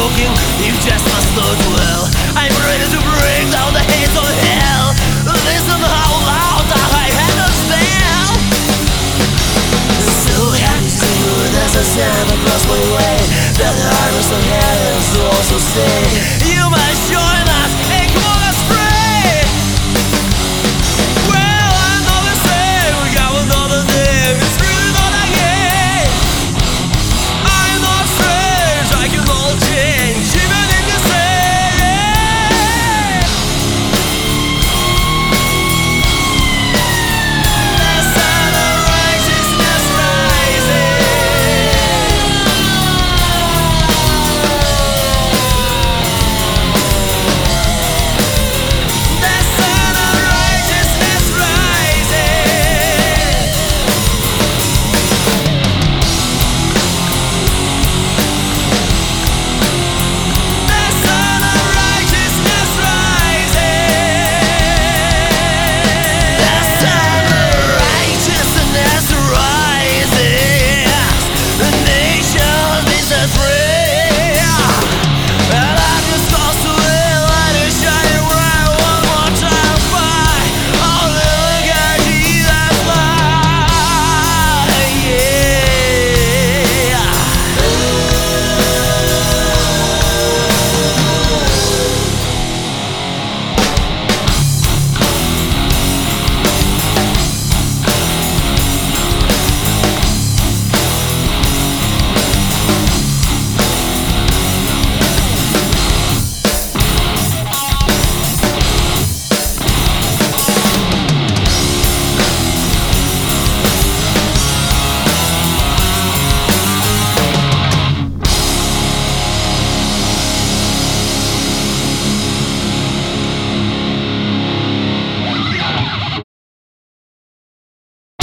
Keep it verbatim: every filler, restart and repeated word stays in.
talking, you just must look well. I'm ready to bring down the haze of hell. Listen how loud I had a spell. So happy to you, there's a sound across my way, that the harvest of hell is also stay.